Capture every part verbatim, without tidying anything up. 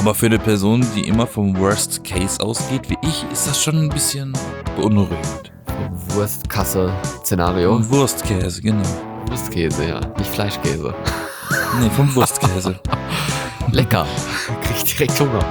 Aber für eine Person, die immer vom Worst Case ausgeht, wie ich, ist das schon ein bisschen beunruhigend. Wurstkasse-Szenario. Vom Wurstkäse, genau. Wurstkäse, ja. Nicht Fleischkäse. Nee, vom Wurstkäse. Lecker. Krieg ich direkt Hunger.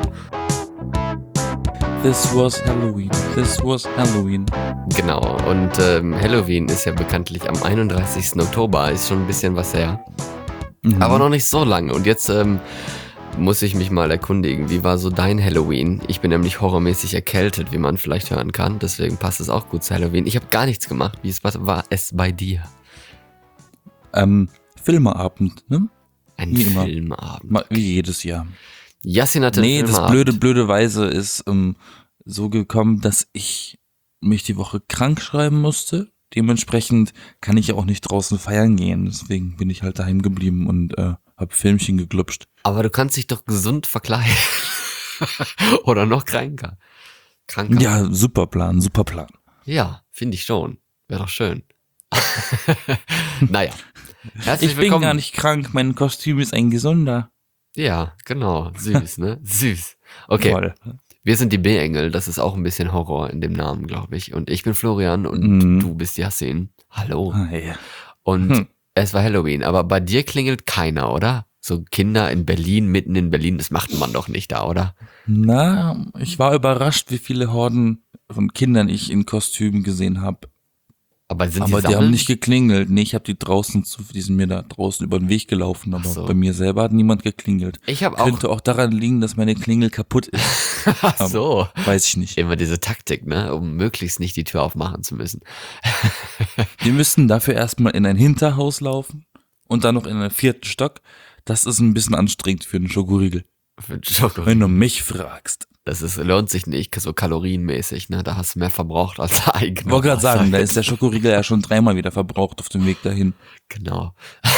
This was Halloween. This was Halloween. Genau. Und ähm, Halloween ist ja bekanntlich am einunddreißigsten Oktober. Ist schon ein bisschen was her. Mhm. Aber noch nicht so lange. Und jetzt ähm, muss ich mich mal erkundigen. Wie war so dein Halloween? Ich bin nämlich horrormäßig erkältet, wie man vielleicht hören kann. Deswegen passt es auch gut zu Halloween. Ich habe gar nichts gemacht. Wie ist, was war es bei dir? Ähm, Filmeabend, ne? Ein Wie immer. Filmabend. Ma- Wie jedes Jahr. Yassin hatte Nee, einen das Filmabend. blöde, blöderweise ist ähm, so gekommen, dass ich mich die Woche krank schreiben musste. Dementsprechend kann ich ja auch nicht draußen feiern gehen. Deswegen bin ich halt daheim geblieben und äh, hab Filmchen geglupscht. Aber du kannst dich doch gesund verkleiden. Oder noch kranker. Kranker. Ja, super Plan, super Plan. Ja, finde ich schon. Wäre doch schön. Naja. Herzlich Ich bin willkommen. gar nicht krank, mein Kostüm ist ein gesunder. Ja, genau. Süß, ne? Süß. Okay. Voll. Wir sind die B-Engel. Das ist auch ein bisschen Horror in dem Namen, glaube ich. Und ich bin Florian und Mhm. du bist Yassin. Hallo. Hi. Und Hm. es war Halloween. Aber bei dir klingelt keiner, oder? So Kinder in Berlin, mitten in Berlin, das macht man doch nicht da, oder? Na, ich war überrascht, wie viele Horden von Kindern ich in Kostümen gesehen habe. Aber sind Aber die die sammeln? haben nicht geklingelt. Nee, ich habe die draußen, zu, die sind mir da draußen über den Weg gelaufen, aber Ach so. bei mir selber hat niemand geklingelt. Ich habe auch. Könnte auch daran liegen, dass meine Klingel kaputt ist. Ach so. Weiß ich nicht. Immer diese Taktik, ne? Um möglichst nicht die Tür aufmachen zu müssen. Wir müssten dafür erstmal in ein Hinterhaus laufen und dann noch in einen vierten Stock. Das ist ein bisschen anstrengend für einen Schokoriegel. Für den Schoko. Wenn du mich fragst. Das ist, lohnt sich nicht, so kalorienmäßig, ne? Da hast du mehr verbraucht als eigene. Ich wollte gerade sagen, da Wasser. ist der Schokoriegel ja schon dreimal wieder verbraucht auf dem Weg dahin. Genau.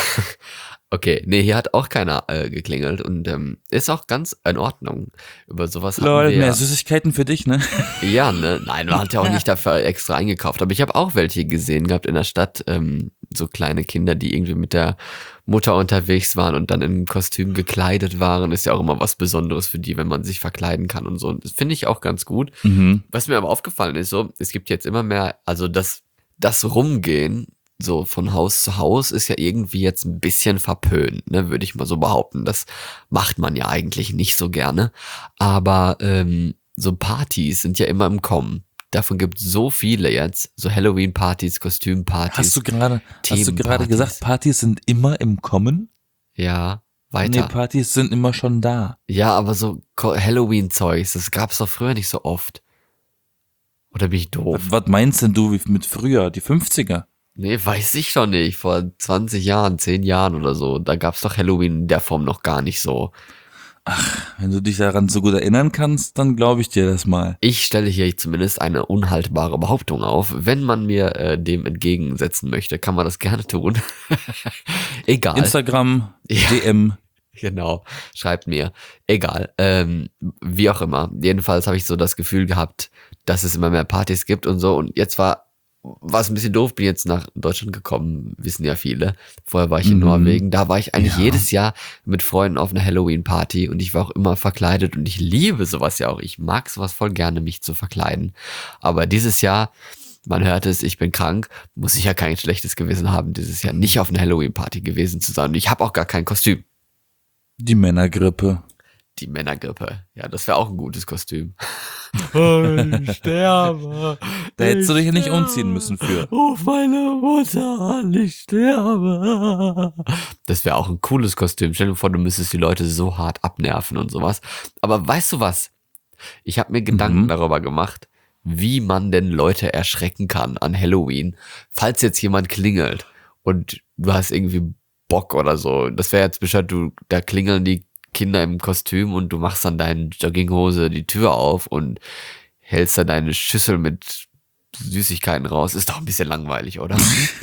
Okay, nee, hier hat auch keiner äh, geklingelt und ähm, ist auch ganz in Ordnung. Über sowas hatten Lol, wir mehr ja, Süßigkeiten für dich, ne? ja, ne? Nein, man hat ja auch nicht dafür extra eingekauft. Aber ich habe auch welche gesehen gehabt in der Stadt, ähm, so kleine Kinder, die irgendwie mit der Mutter unterwegs waren und dann in Kostüm gekleidet waren. Ist ja auch immer was Besonderes für die, wenn man sich verkleiden kann und so. Und das finde ich auch ganz gut. Mhm. Was mir aber aufgefallen ist, so, es gibt jetzt immer mehr, also das, das Rumgehen, so von Haus zu Haus, ist ja irgendwie jetzt ein bisschen verpönt, ne, würde ich mal so behaupten. Das macht man ja eigentlich nicht so gerne. Aber ähm, so Partys sind ja immer im Kommen. Davon gibt es so viele jetzt, so Halloween-Partys, Kostümpartys. Hast du gerade, hast du gerade Themenpartys. gesagt, Partys sind immer im Kommen? Ja, Nee, weiter. Partys sind immer schon da. Ja, aber so Ko- Halloween-Zeugs, das gab's doch früher nicht so oft. Oder bin ich doof? Was, was meinst denn du wie mit früher, die fünfziger? Nee, weiß ich doch nicht. Vor zwanzig Jahren, zehn Jahren oder so. Da gab's doch Halloween in der Form noch gar nicht so. Wenn du dich daran so gut erinnern kannst, dann glaube ich dir das mal. Ich stelle hier zumindest eine unhaltbare Behauptung auf. Wenn man mir äh, dem entgegensetzen möchte, kann man das gerne tun. Egal. Instagram, Ja. D M. Genau, schreibt mir. Egal. Ähm, wie auch immer. Jedenfalls habe ich so das Gefühl gehabt, dass es immer mehr Partys gibt und so. Und jetzt war war es ein bisschen doof, bin jetzt nach Deutschland gekommen, wissen ja viele. Vorher war ich in Mhm. Norwegen. Da war ich eigentlich Ja. jedes Jahr mit Freunden auf einer Halloween-Party und ich war auch immer verkleidet und ich liebe sowas ja auch. Ich mag sowas voll gerne, mich zu verkleiden. Aber dieses Jahr, man hört es, ich bin krank, muss ich ja kein schlechtes Gewissen haben, dieses Jahr nicht auf einer Halloween-Party gewesen zu sein. Und ich habe auch gar kein Kostüm. Die Männergrippe. Die Männergrippe. Ja, das wäre auch ein gutes Kostüm. Ich sterbe. Da hättest du dich ja nicht umziehen müssen für. Ruf meine Mutter an, ich sterbe. Das wäre auch ein cooles Kostüm. Stell dir vor, du müsstest die Leute so hart abnerven und sowas. Aber weißt du was? Ich habe mir Gedanken Mhm. darüber gemacht, wie man denn Leute erschrecken kann an Halloween, falls jetzt jemand klingelt und du hast irgendwie Bock oder so. Das wäre jetzt bestimmt, du, da klingeln die Kinder im Kostüm und du machst dann deine Jogginghose die Tür auf und hältst dann deine Schüssel mit Süßigkeiten raus. Ist doch ein bisschen langweilig, oder?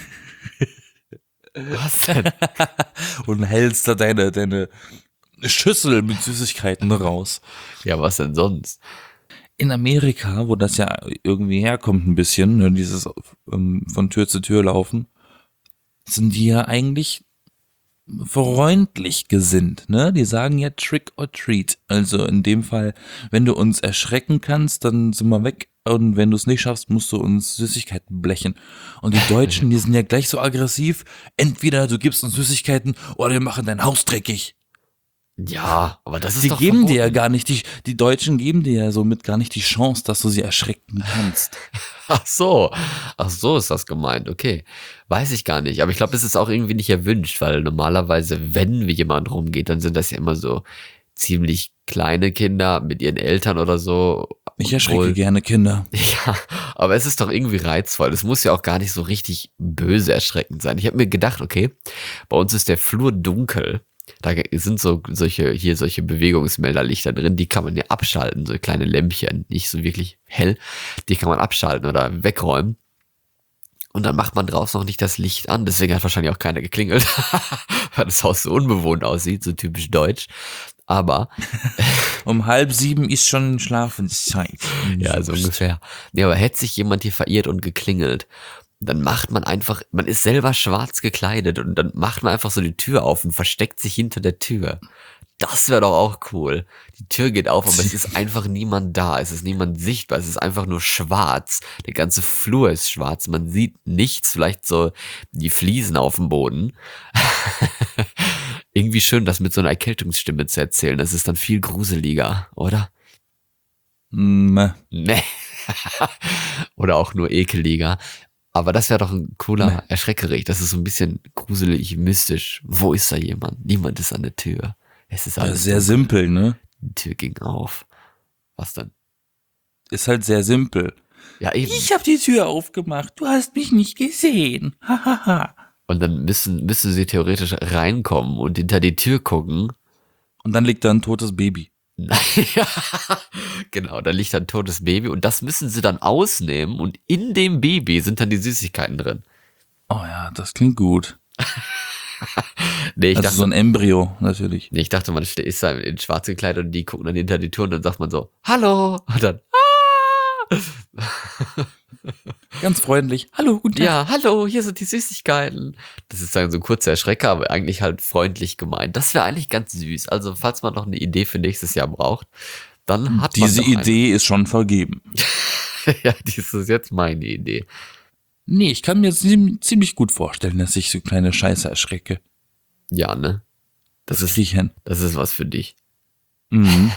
Was denn? Und hältst da deine, deine Schüssel mit Süßigkeiten raus. Ja, was denn sonst? In Amerika, wo das ja irgendwie herkommt ein bisschen, ne, dieses ähm, von Tür zu Tür laufen, sind die ja eigentlich freundlich gesinnt, ne? Die sagen ja Trick or Treat. Also in dem Fall, wenn du uns erschrecken kannst, dann sind wir weg. Und wenn du es nicht schaffst, musst du uns Süßigkeiten blechen. Und die Deutschen, die sind ja gleich so aggressiv. Entweder du gibst uns Süßigkeiten oder wir machen dein Haus dreckig. Ja, aber das ist Die doch geben dir ja verboten. gar nicht, die, die Deutschen geben dir ja somit gar nicht die Chance, dass du sie erschrecken kannst. Ach so, ach so ist das gemeint, okay. Weiß ich gar nicht, aber ich glaube, es ist auch irgendwie nicht erwünscht, weil normalerweise, wenn wie jemand rumgeht, dann sind das ja immer so ziemlich kleine Kinder mit ihren Eltern oder so. Ich erschrecke Obwohl- gerne Kinder. Ja, aber es ist doch irgendwie reizvoll. Es muss ja auch gar nicht so richtig böse erschreckend sein. Ich habe mir gedacht, okay, bei uns ist der Flur dunkel. Da sind so solche, hier solche Bewegungsmelderlichter drin, die kann man ja abschalten, so kleine Lämpchen, nicht so wirklich hell. Die kann man abschalten oder wegräumen. Und dann macht man draußen noch nicht das Licht an. Deswegen hat wahrscheinlich auch keiner geklingelt, weil das Haus so unbewohnt aussieht, so typisch deutsch. Aber Um halb sieben ist schon Schlafenszeit. ja, so ungefähr. Nee, aber hätte sich jemand hier verirrt und geklingelt, dann macht man einfach, man ist selber schwarz gekleidet und dann macht man einfach so die Tür auf und versteckt sich hinter der Tür. Das wäre doch auch cool. Die Tür geht auf, aber es ist einfach niemand da. Es ist niemand sichtbar. Es ist einfach nur schwarz. Der ganze Flur ist schwarz. Man sieht nichts, vielleicht so die Fliesen auf dem Boden. Irgendwie schön, das mit so einer Erkältungsstimme zu erzählen. Das ist dann viel gruseliger, oder? Meh. Nee. Oder auch nur ekeliger. Aber das wäre doch ein cooler Nee. Erschreckerich. Das ist so ein bisschen gruselig, mystisch. Wo ist da jemand? Niemand ist an der Tür. Es ist Ja, alles sehr dunkel. simpel, ne? Die Tür ging auf. Was dann? Ist halt sehr simpel. Ja, eben. Ich habe die Tür aufgemacht, du hast mich nicht gesehen. Hahaha. Und dann müssen, müssen sie theoretisch reinkommen und hinter die Tür gucken. Und dann liegt da ein totes Baby. Ja, genau, da liegt ein totes Baby und das müssen sie dann ausnehmen und in dem Baby sind dann die Süßigkeiten drin. Oh ja, das klingt gut. Nee, ich Also dachte, so ein Embryo, natürlich. nee, ich dachte, man ste- ist da in schwarz gekleidet und die gucken dann hinter die Tür und dann sagt man so, hallo, und dann, ah! Ganz freundlich. Hallo, guten Tag. Ja, hallo, hier sind die Süßigkeiten. Das ist dann so ein kurzer Erschrecker, aber eigentlich halt freundlich gemeint. Das wäre eigentlich ganz süß. Also, falls man noch eine Idee für nächstes Jahr braucht, dann hat Diese man doch Idee ist schon vergeben. eine. Ja, das ist jetzt meine Idee. Nee, ich kann mir ziem- ziemlich gut vorstellen, dass ich so kleine Scheiße erschrecke. Ja, ne? Das Das ist, krieg ich hin. das ist was für dich. Mhm.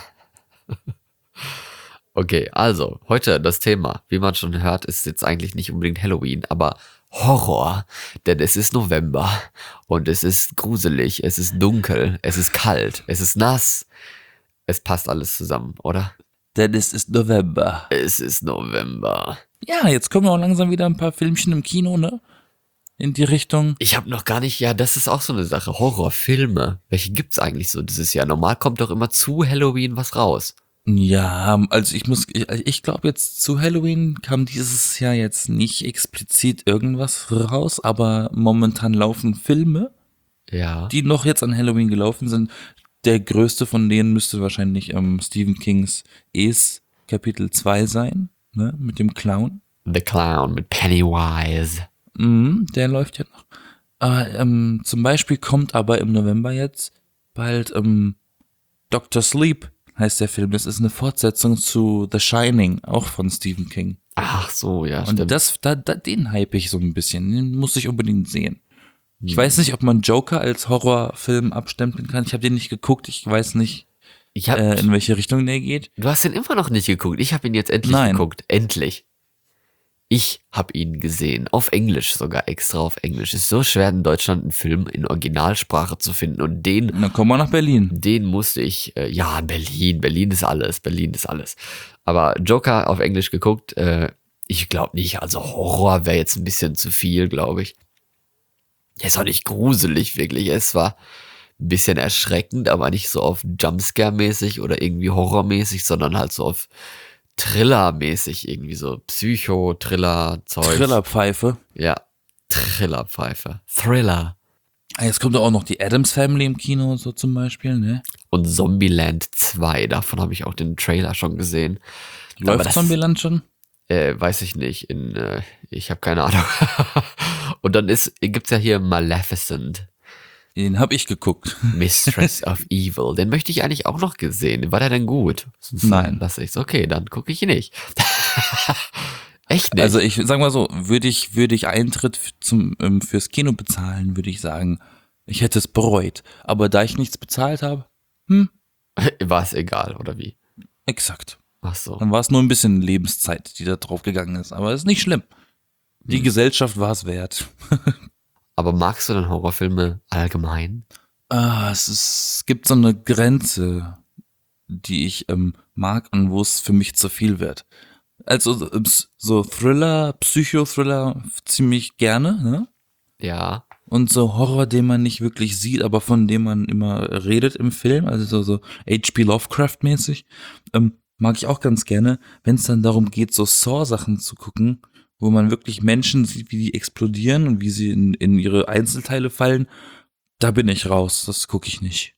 Okay, also, heute das Thema, wie man schon hört, ist jetzt eigentlich nicht unbedingt Halloween, aber Horror. Denn es ist November und es ist gruselig, es ist dunkel, es ist kalt, es ist nass. Es passt alles zusammen, oder? Denn es ist November. Es ist November. Ja, jetzt kommen auch langsam wieder ein paar Filmchen im Kino, ne? In die Richtung. Ich habe noch gar nicht, ja, das ist auch so eine Sache. Horrorfilme. Welche gibt's eigentlich so dieses Jahr? Normal kommt doch immer zu Halloween was raus. Ja, also ich muss, ich, ich glaube jetzt zu Halloween kam dieses Jahr jetzt nicht explizit irgendwas raus, aber momentan laufen Filme, Ja. die noch jetzt an Halloween gelaufen sind. Der größte von denen müsste wahrscheinlich ähm, Stephen Kings Es Kapitel zwei sein, ne, mit dem Clown. The Clown mit Pennywise. Mhm, der läuft ja noch. Äh, ähm, zum Beispiel kommt aber im November jetzt bald ähm, Doctor Sleep heißt der Film. Das ist eine Fortsetzung zu The Shining, auch von Stephen King. Ach so, ja, Und stimmt. das, da, da, den hype ich so ein bisschen. Den muss ich unbedingt sehen. Hm. Ich weiß nicht, ob man Joker als Horrorfilm abstempeln kann. Ich habe den nicht geguckt. Ich weiß nicht, Ich hab, äh, in welche Richtung der geht. du hast den immer noch nicht geguckt. Ich habe ihn jetzt endlich Nein. geguckt. Endlich. Ich habe ihn gesehen. Auf Englisch sogar, extra auf Englisch. Ist so schwer in Deutschland einen Film in Originalsprache zu finden. Und den, Und dann kommen wir nach Berlin. den musste ich, äh, ja, Berlin. Berlin ist alles. Berlin ist alles. Aber Joker auf Englisch geguckt, äh, ich glaube nicht. Also Horror wäre jetzt ein bisschen zu viel, glaube ich. Er ist auch nicht gruselig, wirklich. Es war ein bisschen erschreckend, aber nicht so auf Jumpscare-mäßig oder irgendwie Horrormäßig, sondern halt so auf Thriller-mäßig, irgendwie so Psycho-Thriller-Zeug. Thrillerpfeife. Ja, Thriller-Pfeife. Thriller. Ah, jetzt kommt auch noch die Addams Family im Kino, so zum Beispiel, ne? Und Zombieland zwei, davon habe ich auch den Trailer schon gesehen. Aber Läuft das- Zombieland schon? Äh, weiß ich nicht. In, äh, ich habe keine Ahnung. Und dann ist, gibt's ja hier Maleficent. Den habe ich geguckt. Mistress of Evil. Den möchte ich eigentlich auch noch gesehen. War der denn gut? Sonst Nein. Lass ich's. Okay, dann gucke ich ihn nicht. Echt nicht? Also ich sag mal so, würde ich, würde ich Eintritt f- zum, ähm, fürs Kino bezahlen, würde ich sagen, ich hätte es bereut. Aber da ich nichts bezahlt habe, hm, War es egal, oder wie? exakt. Ach so. Dann war es nur ein bisschen Lebenszeit, die da drauf gegangen ist. Aber ist nicht schlimm. Die Hm. Gesellschaft war es wert. Aber magst du denn Horrorfilme allgemein? Ah, es, ist, es gibt so eine Grenze, die ich ähm, mag und wo es für mich zu viel wird. Also ähm, s- so Thriller, Psychothriller ziemlich gerne, ne? Ja. Und so Horror, den man nicht wirklich sieht, aber von dem man immer redet im Film, also so, so H P Lovecraft-mäßig, ähm, mag ich auch ganz gerne, wenn es dann darum geht, so Saw-Sachen zu gucken, wo man wirklich Menschen sieht, wie die explodieren und wie sie in, in ihre Einzelteile fallen. Da bin ich raus, das gucke ich nicht.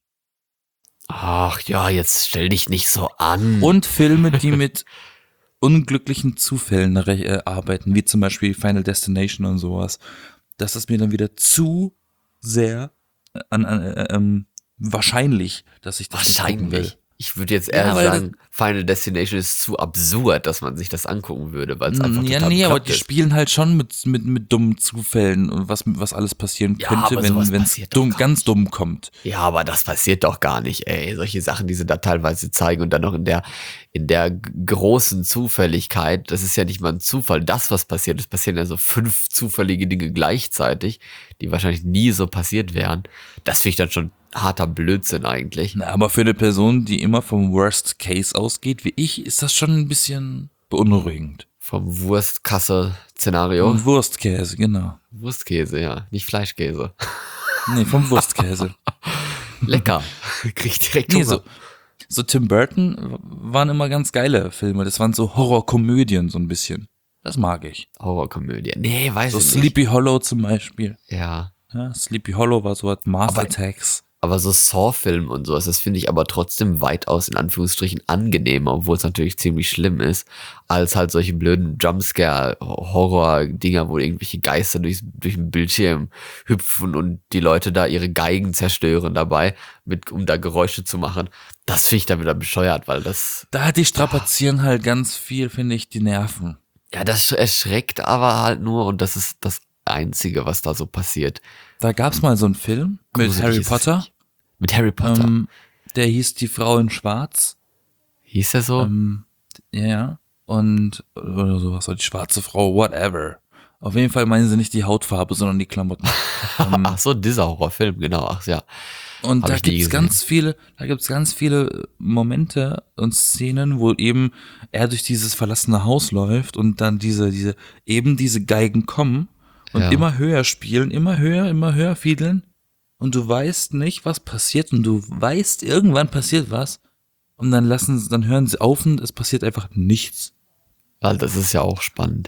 Ach ja, jetzt stell dich nicht so an. Und Filme, die mit unglücklichen Zufällen re- äh, arbeiten, wie zum Beispiel Final Destination und sowas. Das ist mir dann wieder zu sehr äh, an, an äh, ähm, wahrscheinlich, dass ich das nicht gucken will. Wahrscheinlich. Ich würde jetzt eher Ja, weil sagen, Final Destination ist zu absurd, dass man sich das angucken würde, weil es einfach Ja, total nee, aber bekloppt die ist. spielen halt schon mit, mit, mit dummen Zufällen und was, was alles passieren Ja, könnte, aber sowas wenn es passiert doch dumm, gar ganz nicht. dumm kommt. Ja, aber das passiert doch gar nicht, ey. Solche Sachen, die sie da teilweise zeigen und dann noch in der, in der g- großen Zufälligkeit. Das ist ja nicht mal ein Zufall. Das, was passiert, es passieren ja so fünf zufällige Dinge gleichzeitig, die wahrscheinlich nie so passiert wären. Das finde ich dann schon harter Blödsinn eigentlich. Na, aber für eine Person, die immer vom Worst Case ausgeht, wie ich, ist das schon ein bisschen beunruhigend. Vom Wurstkasse-Szenario. Und Wurstkäse, genau. Wurstkäse, ja. Nicht Fleischkäse. Nee, vom Wurstkäse. Lecker. Krieg ich direkt Nee, Hunger. so, so Tim Burton w- waren immer ganz geile Filme. Das waren so Horrorkomödien so ein bisschen. Das mag ich. Horrorkomödie. Nee, weiß So ich nicht. Sleepy Hollow zum Beispiel. Ja. Ja, Sleepy Hollow war so was Mars Aber- Attacks. Aber so Saw-Film und sowas, das finde ich aber trotzdem weitaus in Anführungsstrichen angenehmer, obwohl es natürlich ziemlich schlimm ist, als halt solche blöden Jumpscare-Horror-Dinger, wo irgendwelche Geister durch, durch den Bildschirm hüpfen und die Leute da ihre Geigen zerstören dabei, mit, um da Geräusche zu machen. Das finde ich dann wieder bescheuert, weil das, Da hat die strapazieren halt ganz viel, finde ich, die Nerven. ja, das erschreckt aber halt nur und das ist das Einzige, was da so passiert. Da gab's mal so einen Film mit Gruselig Harry ist es Potter. nicht. Mit Harry Potter. Ähm, der hieß Die Frau in Schwarz. Hieß er so? Ähm, ja, ja. Und, oder sowas, oder die schwarze Frau, whatever. Auf jeden Fall meinen sie nicht die Hautfarbe, sondern die Klamotten. ähm, Ach so, dieser Horrorfilm, genau, ach ja. Und Hab da ich nie gibt's gesehen. ganz viele, da gibt's ganz viele Momente und Szenen, wo eben er durch dieses verlassene Haus läuft und dann diese, diese, eben diese Geigen kommen und Ja. immer höher spielen, immer höher, immer höher fiedeln und du weißt nicht, was passiert und du weißt, irgendwann passiert was und dann lassen sie, dann hören sie auf und es passiert einfach nichts. Weil das ist ja auch spannend.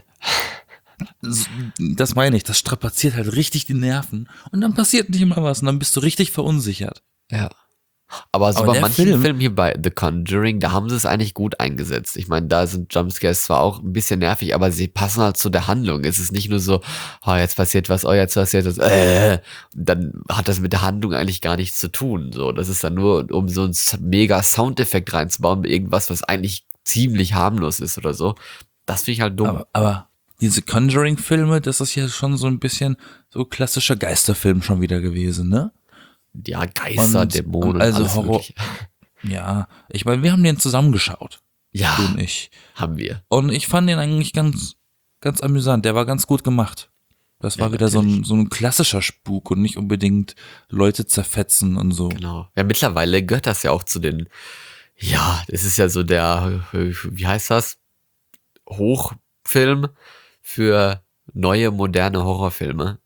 S- Das meine ich, das strapaziert halt richtig die Nerven und dann passiert nicht immer was und dann bist du richtig verunsichert. Ja. Aber so Aber bei der manchen Film- Filmen hier bei The Conjuring, da haben sie es eigentlich gut eingesetzt. Ich meine, da sind Jumpscares zwar auch ein bisschen nervig, aber sie passen halt zu der Handlung. Es ist nicht nur so, oh, jetzt passiert was, oh, jetzt passiert was, äh, dann hat das mit der Handlung eigentlich gar nichts zu tun. So, das ist dann nur, um so einen s- mega Soundeffekt reinzubauen, irgendwas, was eigentlich ziemlich harmlos ist oder so. Das finde ich halt dumm. Aber, aber diese Conjuring-Filme, das ist ja schon so ein bisschen so klassischer Geisterfilm schon wieder gewesen, ne? ja, Geister, und- Dämonen, und also alles Horror- mögliche. Ja, ich meine, wir haben den zusammengeschaut, Ja, du und ich. haben wir. Und ich fand den eigentlich ganz, ganz amüsant. Der war ganz gut gemacht. Das war Ja, wieder so ein, natürlich. so ein klassischer Spuk und nicht unbedingt Leute zerfetzen und so. Genau. Ja, mittlerweile gehört das ja auch zu den, ja, das ist ja so der, äh, wie heißt das? Hochfilm für neue, moderne Horrorfilme.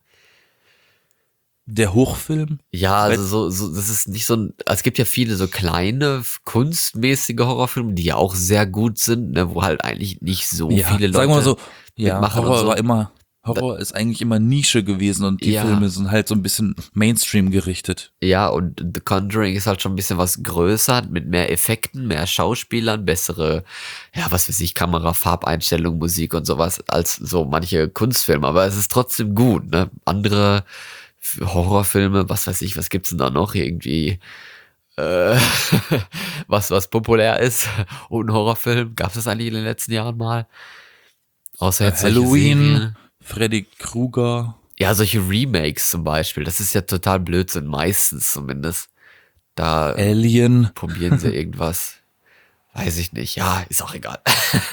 Der Hochfilm? Ja, also so, so, das ist nicht so ein, es gibt ja viele so kleine, kunstmäßige Horrorfilme, die ja auch sehr gut sind, ne, wo halt eigentlich nicht so ja, viele Leute. sagen wir mal so, ja, mitmachen und Horror so. war immer, Horror ist eigentlich immer Nische gewesen und die Ja. Filme sind halt so ein bisschen Mainstream gerichtet. Ja, und The Conjuring ist halt schon ein bisschen was größer, mit mehr Effekten, mehr Schauspielern, bessere, ja, was weiß ich, Kamera, Farbeinstellung, Musik und sowas, als so manche Kunstfilme. Aber es ist trotzdem gut, ne? Andere Horrorfilme, was weiß ich, was gibt's denn da noch irgendwie? Äh, was, was populär ist und ein Horrorfilm. Gab es das eigentlich in den letzten Jahren mal? Außer jetzt solche Halloween, Serien. Freddy Krueger. Ja, solche Remakes zum Beispiel. Das ist ja total Blödsinn, meistens zumindest. Da Alien. probieren sie irgendwas. Weiß ich nicht. Ja, ist auch egal.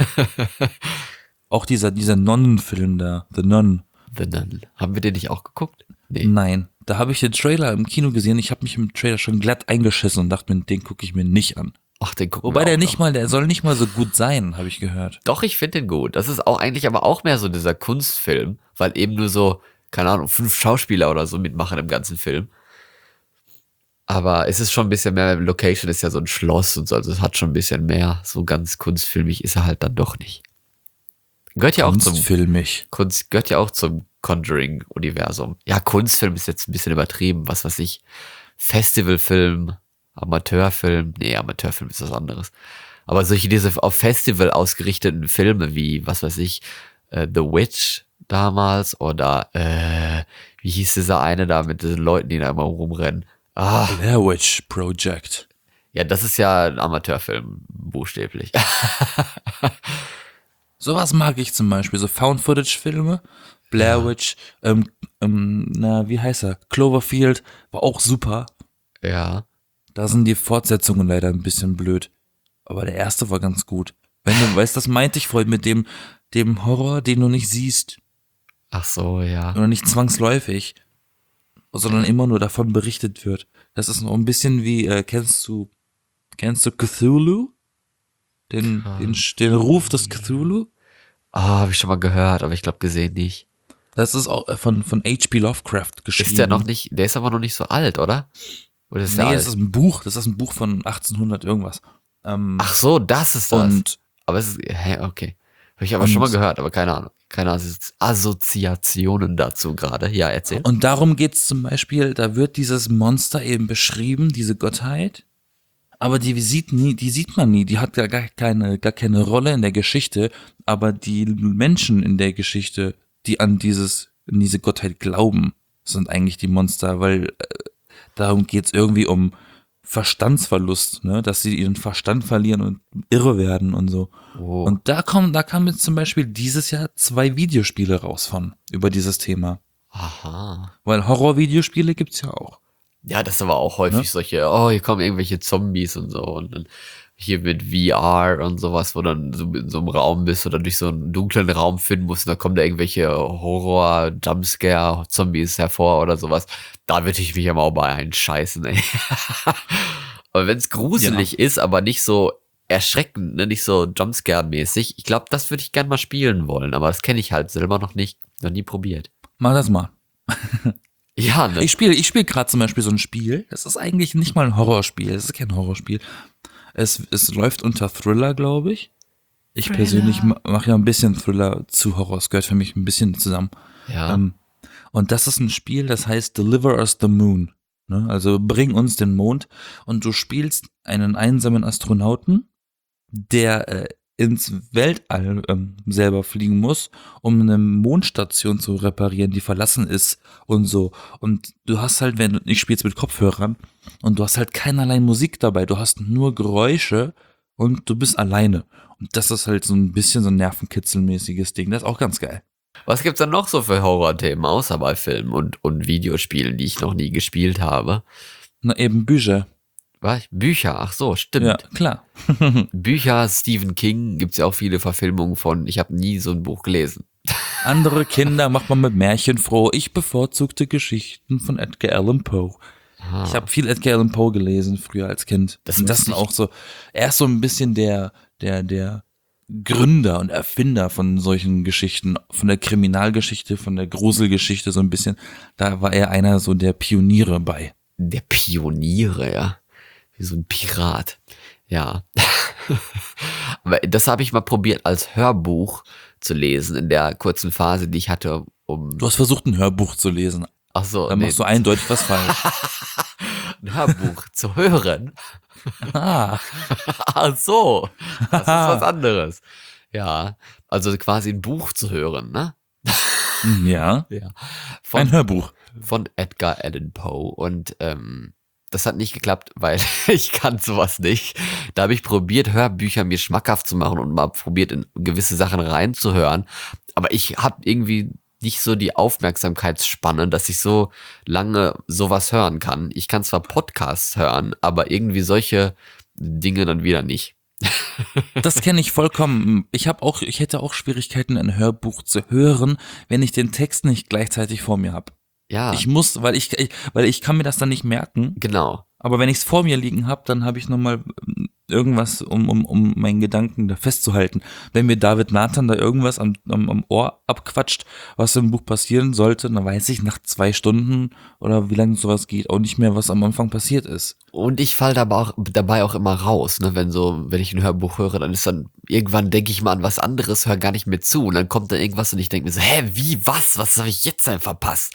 Auch dieser, dieser Nonnenfilm da, The Nun. The Nun. Haben wir den nicht auch geguckt? Nee. Nein, da habe ich den Trailer im Kino gesehen. Ich habe mich im Trailer schon glatt eingeschissen und dachte mir, den gucke ich mir nicht an. Ach, den gucken Wobei wir der auch nicht noch. mal, der soll nicht mal so gut sein, habe ich gehört. Doch, ich finde den gut. Das ist auch eigentlich aber auch mehr so dieser Kunstfilm, weil eben nur so, keine Ahnung, fünf Schauspieler oder so mitmachen im ganzen Film. Aber es ist schon ein bisschen mehr, Location ist ja so ein Schloss und so, also es hat schon ein bisschen mehr. So ganz kunstfilmig ist er halt dann doch nicht. Gehört ja auch zum Kunstfilmig. Kunst, gehört ja auch zum Conjuring-Universum. Ja, Kunstfilm ist jetzt ein bisschen übertrieben, was weiß ich. Festivalfilm, Amateurfilm, nee, Amateurfilm ist was anderes. Aber solche diese auf Festival ausgerichteten Filme wie, was weiß ich, äh, The Witch damals oder äh, wie hieß dieser eine da mit diesen Leuten, die da immer rumrennen? Ah, Blair Witch Project. ja, das ist ja ein Amateurfilm, buchstäblich. Sowas mag ich zum Beispiel, so Found-Footage-Filme. Blair Ja. Witch, ähm, ähm, na, wie heißt er? Cloverfield war auch super. Ja. Da sind die Fortsetzungen leider ein bisschen blöd. Aber der erste war ganz gut. Wenn du weißt, das meinte ich vorhin mit dem, dem Horror, den du nicht siehst. Ach so, ja. Oder nicht zwangsläufig. Sondern immer nur davon berichtet wird. Das ist noch ein bisschen wie, äh, kennst du, kennst du Cthulhu? Den, den, den Ruf des Cthulhu? Ah, habe ich schon mal gehört, aber ich glaube gesehen nicht. Das ist auch äh, von, von H P Lovecraft geschrieben. Ist der noch nicht, der ist aber noch nicht so alt, oder? Oder ist der Nee, alt? das ist ein Buch. Das ist ein Buch von achtzehnhundert irgendwas. Ähm, Ach so, das ist das. und aber es ist, hä, okay. Habe ich aber Und- schon mal gehört, aber keine Ahnung. Keine Assozi- Assoziationen dazu gerade. Ja, erzähl. Und darum geht's zum Beispiel, da wird dieses Monster eben beschrieben, diese Gottheit, aber die sieht nie, die sieht man nie, die hat gar gar keine, gar keine Rolle in der Geschichte, aber die Menschen in der Geschichte, die an dieses, an diese Gottheit glauben, sind eigentlich die Monster, weil äh, darum geht's irgendwie um Verstandsverlust, ne, dass sie ihren Verstand verlieren und irre werden und so. Oh. Und da kommen, da kamen jetzt zum Beispiel dieses Jahr zwei Videospiele raus von, über dieses Thema. Aha. Weil Horror-Videospiele gibt's ja auch. Ja, das ist aber auch häufig Ne? solche, oh, hier kommen irgendwelche Zombies und so und dann hier mit V R und sowas, wo dann so in so einem Raum bist oder durch so einen dunklen Raum finden musst und da kommen da irgendwelche Horror, Jumpscare, Zombies hervor oder sowas. Da würde ich mich aber auch bei einscheißen, ey. Aber wenn es gruselig ist, aber nicht so erschreckend, ne, nicht so Jumpscare-mäßig, ich glaube, das würde ich gern mal spielen wollen, aber das kenne ich halt selber noch nicht, noch nie probiert. Mach das mal. Ja, ne? Ich spiele ich spiel gerade zum Beispiel so ein Spiel. Das ist eigentlich nicht mal ein Horrorspiel. Es ist kein Horrorspiel. Es, es läuft unter Thriller, glaube ich. Ich Thriller. persönlich ma- mache ja ein bisschen Thriller zu Horror. Es gehört für mich ein bisschen zusammen. Ja. Ähm, und das ist ein Spiel, das heißt Deliver Us the Moon. Ne? Also bring uns den Mond. Und du spielst einen einsamen Astronauten, der äh, ins Weltall ähm, selber fliegen muss, um eine Mondstation zu reparieren, die verlassen ist und so. Und du hast halt, wenn du, ich spiel's mit Kopfhörern und du hast halt keinerlei Musik dabei, du hast nur Geräusche und du bist alleine. Und das ist halt so ein bisschen so ein Nervenkitzelmäßiges Ding. Das ist auch ganz geil. Was gibt's denn noch so für Horrorthemen, außer bei Filmen und, und Videospielen, die ich noch nie gespielt habe? Na eben Bücher. Was? Bücher, ach so, stimmt. Ja, klar. Bücher, Stephen King, gibt's ja auch viele Verfilmungen von. Ich habe nie so ein Buch gelesen. Andere Kinder macht man mit Märchen froh. Ich bevorzugte Geschichten von Edgar Allan Poe. Ah. Ich habe viel Edgar Allan Poe gelesen früher als Kind. Das Und das müsste sind ich- auch so, er ist so ein bisschen der, der, der Gründer und Erfinder von solchen Geschichten, von der Kriminalgeschichte, von der Gruselgeschichte so ein bisschen. Da war er einer so der Pioniere bei. Der Pioniere, ja. Wie so ein Pirat. Ja. Aber das habe ich mal probiert als Hörbuch zu lesen in der kurzen Phase, die ich hatte, um. Du hast versucht, ein Hörbuch zu lesen. Ach so, Dann nee, machst du eindeutig was falsch. ein Hörbuch zu hören. Ah, Ach so, das ist was anderes. Ja, also quasi ein Buch zu hören, ne? Ja, Ja. ein Von, Hörbuch. von Edgar Allan Poe. Und ähm, das hat nicht geklappt, weil ich kann sowas nicht. Da habe ich probiert, Hörbücher mir schmackhaft zu machen und mal probiert, in gewisse Sachen reinzuhören. Aber ich habe irgendwie nicht so die Aufmerksamkeitsspanne, dass ich so lange sowas hören kann. Ich kann zwar Podcasts hören, aber irgendwie solche Dinge dann wieder nicht. Das kenne ich vollkommen. Ich habe auch, ich hätte auch Schwierigkeiten, ein Hörbuch zu hören, wenn ich den Text nicht gleichzeitig vor mir habe. Ja, Ich muss, weil ich, ich, weil ich kann mir das dann nicht merken. genau. Aber wenn ich es vor mir liegen habe, dann habe ich nochmal irgendwas, um, um, um meinen Gedanken da festzuhalten. Wenn mir David Nathan da irgendwas am, am, am Ohr abquatscht, was im Buch passieren sollte, dann weiß ich nach zwei Stunden oder wie lange sowas geht, auch nicht mehr, was am Anfang passiert ist. Und ich falle dabei auch, dabei auch immer raus, ne? Wenn so, wenn ich ein Hörbuch höre, dann ist dann, irgendwann denke ich mal an was anderes, höre gar nicht mehr zu. Und dann kommt da irgendwas und ich denke mir so, hä, wie, was? Was habe ich jetzt denn verpasst?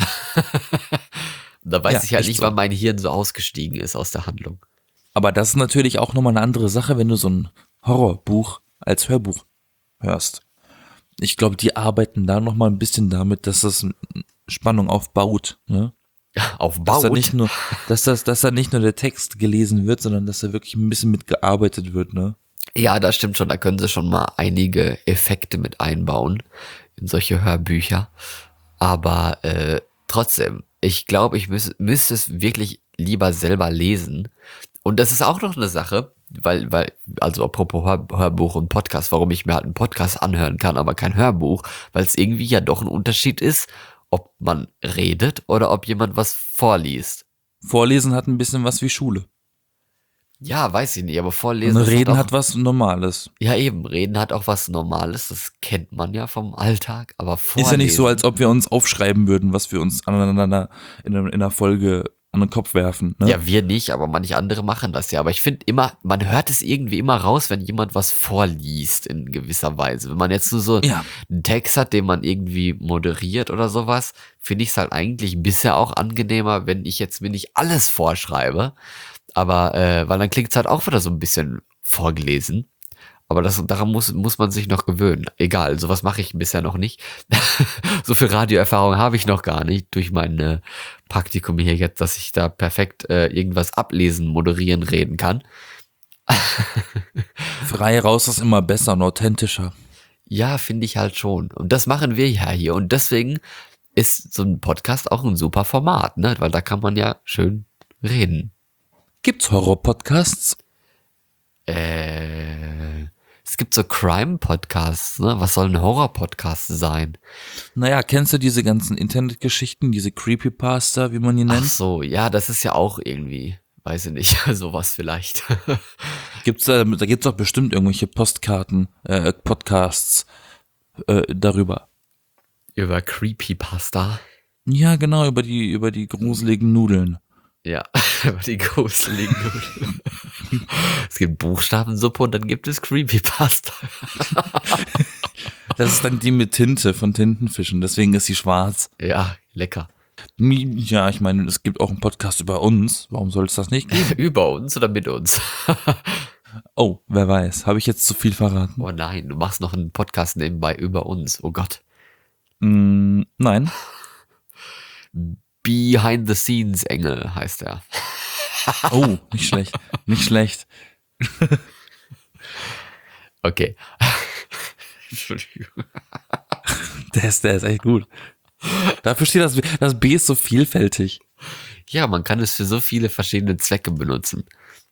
Da weiß Ja, ich halt echt nicht, so. wann mein Hirn so ausgestiegen ist aus der Handlung. Aber das ist natürlich auch nochmal eine andere Sache, wenn du so ein Horrorbuch als Hörbuch hörst. Ich glaube, die arbeiten da nochmal ein bisschen damit, dass das Spannung aufbaut, ne? Auf Dass da Baut? nicht nur, dass das, dass da nicht nur der Text gelesen wird, sondern dass da wirklich ein bisschen mitgearbeitet wird, ne? Ja, das stimmt schon. Da können sie schon mal einige Effekte mit einbauen in solche Hörbücher. Aber äh, trotzdem, ich glaube, ich müß, müsste es wirklich lieber selber lesen. Und das ist auch noch eine Sache, weil, weil, also apropos Hör, Hörbuch und Podcast, warum ich mir halt einen Podcast anhören kann, aber kein Hörbuch, weil es irgendwie ja doch ein Unterschied ist, ob man redet oder ob jemand was vorliest. Vorlesen hat ein bisschen was wie Schule. Ja, weiß ich nicht, aber vorlesen Und ist Reden halt auch, hat was Normales. ja eben, reden hat auch was Normales, das kennt man ja vom Alltag, aber vorlesen. Ist ja nicht so, als ob wir uns aufschreiben würden, was wir uns aneinander in, einer- in einer Folge an den Kopf werfen, ne? Ja, wir nicht, aber manche andere machen das ja. Aber ich finde immer, man hört es irgendwie immer raus, wenn jemand was vorliest in gewisser Weise. Wenn man jetzt nur so Ja. einen Text hat, den man irgendwie moderiert oder sowas, finde ich es halt eigentlich bisher auch angenehmer, wenn ich jetzt mir nicht alles vorschreibe. Aber, äh, weil dann klingt es halt auch wieder so ein bisschen vorgelesen. Aber das, daran muss, muss man sich noch gewöhnen. Egal, sowas mache ich bisher noch nicht. So viel Radioerfahrung habe ich noch gar nicht durch mein äh, Praktikum hier jetzt, dass ich da perfekt äh, irgendwas ablesen, moderieren, reden kann. Frei raus ist immer besser und authentischer. Ja, finde ich halt schon. Und das machen wir ja hier. Und deswegen ist so ein Podcast auch ein super Format, ne? Weil da kann man ja schön reden. Gibt's Horror-Podcasts? Äh, es gibt so Crime-Podcasts, ne? Was soll ein Horror-Podcast sein? Naja, kennst du diese ganzen Internetgeschichten, diese Creepypasta, wie man die Ach nennt? so, ja, das ist ja auch irgendwie, weiß ich nicht, sowas vielleicht. Gibt's da, da gibt's doch bestimmt irgendwelche Postkarten, äh, Podcasts äh, darüber. Über Creepypasta. Ja, genau, über die, über die gruseligen Nudeln. Ja, über die gruseligen Nudeln. Es gibt Buchstabensuppe und dann gibt es Creepypasta. Das ist dann die mit Tinte von Tintenfischen, deswegen ist sie schwarz. Ja, lecker. Ja, ich meine, es gibt auch einen Podcast über uns. Warum soll es das nicht geben? Über uns oder mit uns? Oh, wer weiß. Habe ich jetzt zu viel verraten? Oh nein, du machst noch einen Podcast nebenbei über uns. Oh Gott. Mm, nein. Behind the Scenes Engel heißt er. Oh, nicht schlecht. Nicht schlecht. Okay. Entschuldigung. Der ist, der ist echt gut. Dafür steht das, das B ist so vielfältig. Ja, man kann es für so viele verschiedene Zwecke benutzen.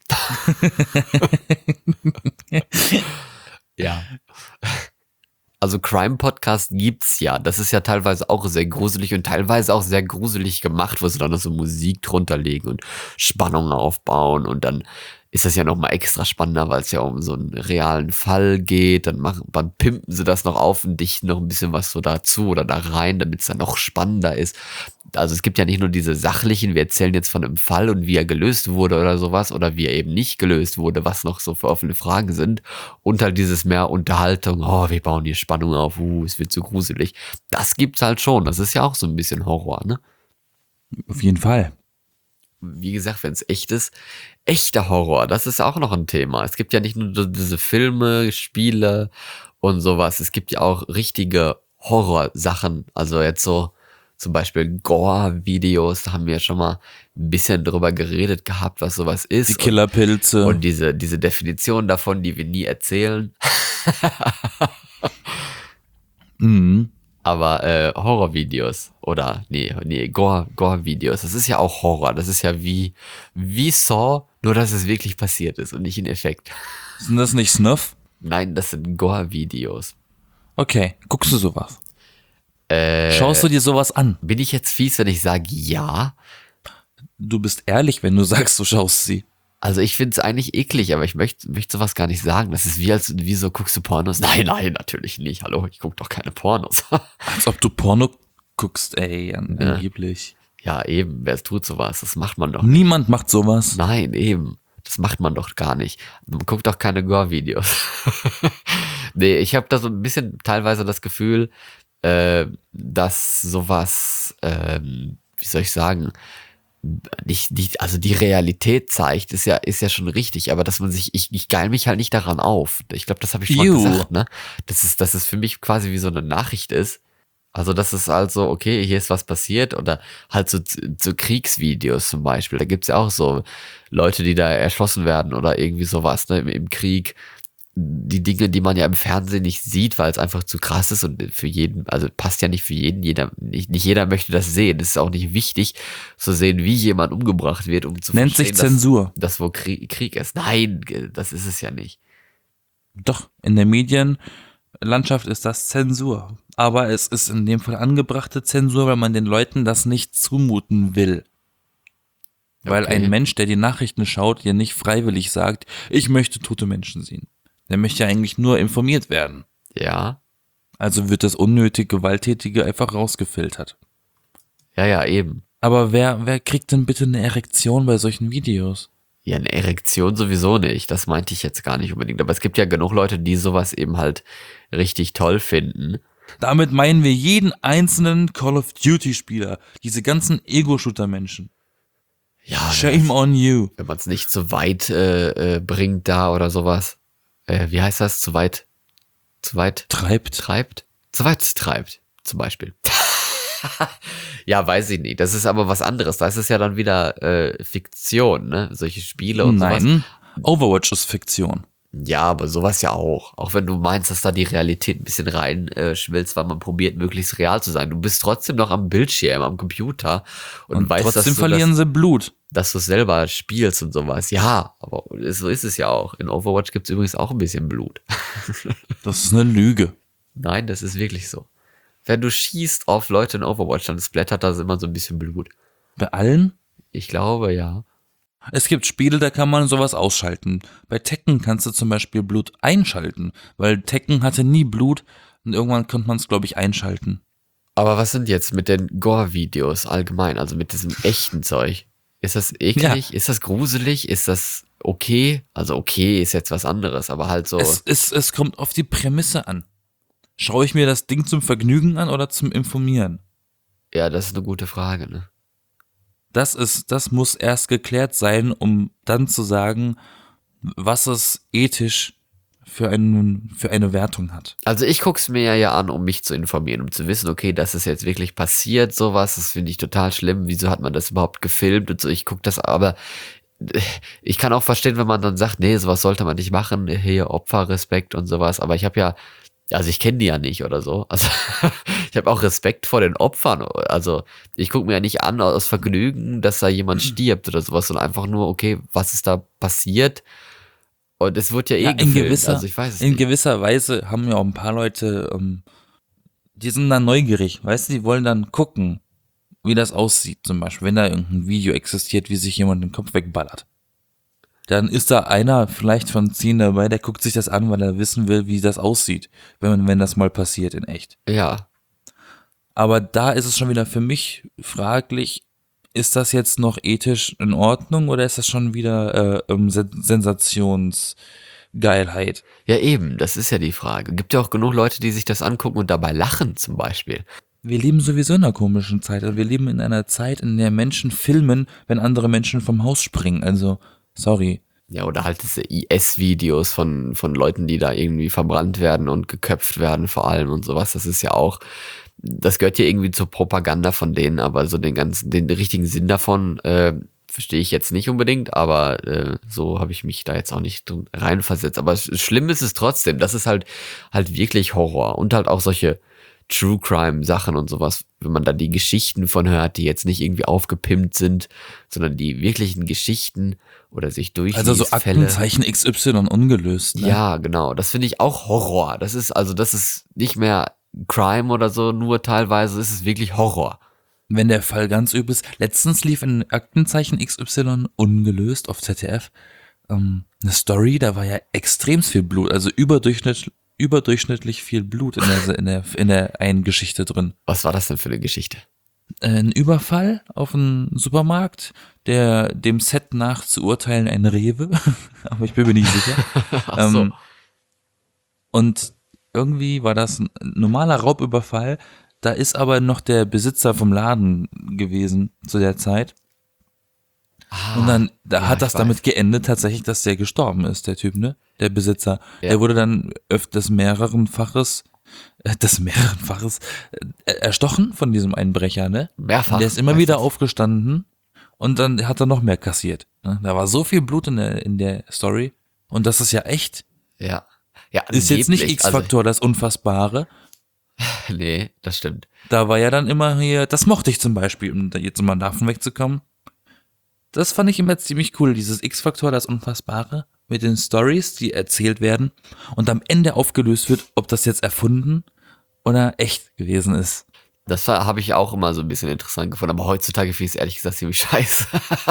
Ja. Also Crime-Podcast gibt's ja. Das ist ja teilweise auch sehr gruselig und teilweise auch sehr gruselig gemacht, wo sie dann noch so Musik drunter legen und Spannung aufbauen und dann ist das ja nochmal extra spannender, weil es ja um so einen realen Fall geht. Dann machen, dann pimpen sie das noch auf und dichten noch ein bisschen was so dazu oder da rein, damit es dann noch spannender ist. Also es gibt ja nicht nur diese sachlichen, wir erzählen jetzt von einem Fall und wie er gelöst wurde oder sowas oder wie er eben nicht gelöst wurde, was noch so für offene Fragen sind. Und halt dieses mehr Unterhaltung, oh, wir bauen hier Spannung auf, uh, es wird so gruselig. Das gibt's halt schon, das ist ja auch so ein bisschen Horror, ne? Auf jeden Fall. Wie gesagt, wenn es echt ist, echter Horror, das ist auch noch ein Thema. Es gibt ja nicht nur so diese Filme, Spiele und sowas, es gibt ja auch richtige Horrorsachen, also jetzt so zum Beispiel Gore-Videos, da haben wir ja schon mal ein bisschen drüber geredet gehabt, was sowas ist. Die Killerpilze. Und, und diese, diese Definition davon, die wir nie erzählen. Mhm. Aber äh, Horrorvideos oder nee, nee, Gore, Gore-Videos, das ist ja auch Horror. Das ist ja wie, wie Saw, nur dass es wirklich passiert ist und nicht ein Effekt. Sind das nicht Snuff? Nein, das sind Gore-Videos. Okay, guckst du sowas? Äh, Schaust du dir sowas an? Bin ich jetzt fies, wenn ich sage ja? Du bist ehrlich, wenn du sagst, du schaust sie. Also ich finde es eigentlich eklig, aber ich möchte möchte sowas gar nicht sagen. Das ist wie als wie so, guckst du Pornos? Nein, nein, natürlich nicht. Hallo, ich gucke doch keine Pornos. Als ob du Porno guckst, ey, an, Ja. angeblich. Ja, eben, wer tut sowas? Das macht man doch. Niemand macht sowas. Nein, eben. Das macht man doch gar nicht. Man guckt doch keine Gore-Videos. Nee, ich habe da so ein bisschen teilweise das Gefühl, äh, dass sowas, ähm, wie soll ich sagen, nicht, nicht, also die Realität zeigt, ist ja, ist ja schon richtig, aber dass man sich, ich, ich geil mich halt nicht daran auf. Ich glaube, das habe ich schon mal Ew. gesagt, ne? Das ist, dass es für mich quasi wie so eine Nachricht ist. Also, das ist also, okay, hier ist was passiert oder halt so, so Kriegsvideos zum Beispiel. Da gibt's ja auch so Leute, die da erschossen werden oder irgendwie sowas, ne, im, im Krieg. Die Dinge, die man ja im Fernsehen nicht sieht, weil es einfach zu krass ist und für jeden, also passt ja nicht für jeden, jeder, nicht, nicht jeder möchte das sehen. Es ist auch nicht wichtig zu sehen, wie jemand umgebracht wird, um zu Nennt sich verstehen, Zensur. dass, dass wo Krieg, Krieg ist. Nein, das ist es ja nicht. Doch, in der Medienlandschaft ist das Zensur. Aber es ist in dem Fall angebrachte Zensur, weil man den Leuten das nicht zumuten will. Weil Okay. ein Mensch, der die Nachrichten schaut, ja nicht freiwillig sagt, ich möchte tote Menschen sehen. Der möchte ja eigentlich nur informiert werden. Ja, Also wird das unnötig Gewalttätige einfach rausgefiltert. ja, ja, eben. Aber wer, wer kriegt denn bitte eine Erektion bei solchen Videos? Ja, eine Erektion sowieso nicht. Das meinte ich jetzt gar nicht unbedingt. Aber es gibt ja genug Leute, die sowas eben halt richtig toll finden. Damit meinen wir jeden einzelnen Call of Duty Spieler. Diese ganzen Ego-Shooter-Menschen. Ja, Shame on you. wenn man es nicht zu weit äh, äh, bringt da oder sowas. Äh, wie heißt das? Zu weit, zu weit Treibt. treibt? Zu weit treibt, zum Beispiel. Ja, weiß ich nicht. Das ist aber was anderes. Da ist es ja dann wieder äh, Fiktion, ne? Solche Spiele und sowas. Nein. Overwatch ist Fiktion. Ja, aber sowas ja auch. Auch wenn du meinst, dass da die Realität ein bisschen rein äh, schmilzt, weil man probiert, möglichst real zu sein. Du bist trotzdem noch am Bildschirm, am Computer und, Und weißt, trotzdem dass du verlieren das, sie Blut. dass du es selber spielst und sowas. Ja, aber so ist es ja auch. In Overwatch gibt's übrigens auch ein bisschen Blut. Das ist eine Lüge. Nein, das ist wirklich so. Wenn du schießt auf Leute in Overwatch, dann splattert das immer so ein bisschen Blut. Bei allen? Ich glaube, ja. Es gibt Spiele, da kann man sowas ausschalten. Bei Tekken kannst du zum Beispiel Blut einschalten, weil Tekken hatte nie Blut und irgendwann konnte man es, glaube ich, einschalten. Aber was sind jetzt mit den Gore-Videos allgemein, also mit diesem echten Zeug? Ist das eklig? Ja. Ist das gruselig? Ist das okay? Also okay ist jetzt was anderes, aber halt so. Es, es, es kommt auf die Prämisse an. Schaue ich mir das Ding zum Vergnügen an oder zum Informieren? Ja, das ist eine gute Frage, ne? Das ist, das muss erst geklärt sein, um dann zu sagen, was es ethisch für, einen, für eine Wertung hat. Also ich guck's mir ja, ja an, um mich zu informieren, um zu wissen, okay, das ist jetzt wirklich passiert, sowas, das finde ich total schlimm. Wieso hat man das überhaupt gefilmt und so? Ich guck das, aber ich kann auch verstehen, wenn man dann sagt, nee, sowas sollte man nicht machen, hier Opferrespekt und sowas. Aber ich habe ja, also ich kenne die ja nicht oder so. Also ich habe auch Respekt vor den Opfern. Also ich gucke mir ja nicht an aus Vergnügen, dass da jemand stirbt oder sowas, sondern einfach nur, okay, was ist da passiert? Und es wird ja eh Ja, in gefilmt, gewisser, also ich weiß es in nicht. gewisser Weise haben ja auch ein paar Leute, ähm, die sind dann neugierig, weißt du, die wollen dann gucken, wie das aussieht, zum Beispiel, wenn da irgendein Video existiert, wie sich jemand den Kopf wegballert. Dann ist da einer vielleicht von zehn dabei, der guckt sich das an, weil er wissen will, wie das aussieht, wenn, wenn das mal passiert in echt. Ja, Aber da ist es schon wieder für mich fraglich, ist das jetzt noch ethisch in Ordnung oder ist das schon wieder äh, um Sen- Sensationsgeilheit? ja eben, das ist ja die Frage. Gibt ja auch genug Leute, die sich das angucken und dabei lachen zum Beispiel. Wir leben sowieso in einer komischen Zeit. Also wir leben in einer Zeit, in der Menschen filmen, wenn andere Menschen vom Haus springen. Also, sorry. Ja, oder halt diese I S-Videos von, von Leuten, die da irgendwie verbrannt werden und geköpft werden vor allem und sowas. Das ist ja auch, das gehört ja irgendwie zur Propaganda von denen, aber so den ganzen, den richtigen Sinn davon äh, verstehe ich jetzt nicht unbedingt, aber äh, so habe ich mich da jetzt auch nicht drin reinversetzt. Aber es, schlimm ist es trotzdem. Das ist halt halt wirklich Horror und halt auch solche True Crime Sachen und sowas, wenn man da die Geschichten von hört, die jetzt nicht irgendwie aufgepimpt sind, sondern die wirklichen Geschichten oder sich durchliest. Also so Fälle. Aktenzeichen X Y ungelöst. Ne? Ja, genau. Das finde ich auch Horror. Das ist also, das ist nicht mehr Crime oder so, nur teilweise ist es wirklich Horror. Wenn der Fall ganz übel ist. Letztens lief in Aktenzeichen X Y ungelöst auf Z D F ähm, eine Story, da war ja extrem viel Blut, also überdurchschnittlich, überdurchschnittlich viel Blut in der, in der, in der einen Geschichte drin. Was war das denn für eine Geschichte? Ein Überfall auf einen Supermarkt, der dem Set nach zu urteilen ein Rewe, aber ich bin mir nicht sicher. Ach so. ähm, und irgendwie war das ein normaler Raubüberfall, da ist aber noch der Besitzer vom Laden gewesen zu der Zeit. Ah, Und dann, da ja, hat ich das weiß. damit geendet tatsächlich, dass der gestorben ist, der Typ, ne? Der Besitzer. Ja. Der wurde dann öfters mehrerenfaches, äh, des mehrerenfaches äh, erstochen von diesem Einbrecher, ne? Mehrfach. Und der ist immer heißt wieder das. aufgestanden und dann hat er noch mehr kassiert. Ne? Da war so viel Blut in der, in der Story. Und das ist ja echt, Ja. Ja, ist jetzt nicht angeblich, X-Faktor, das Unfassbare. Also, nee, das stimmt. Da war ja dann immer hier, das mochte ich zum Beispiel, um da jetzt mal davon wegzukommen. Das fand ich immer ziemlich cool, dieses X-Faktor, das Unfassbare, mit den Stories, die erzählt werden und am Ende aufgelöst wird, ob das jetzt erfunden oder echt gewesen ist. Das habe ich auch immer so ein bisschen interessant gefunden, aber heutzutage finde ich es ehrlich gesagt ziemlich scheiße.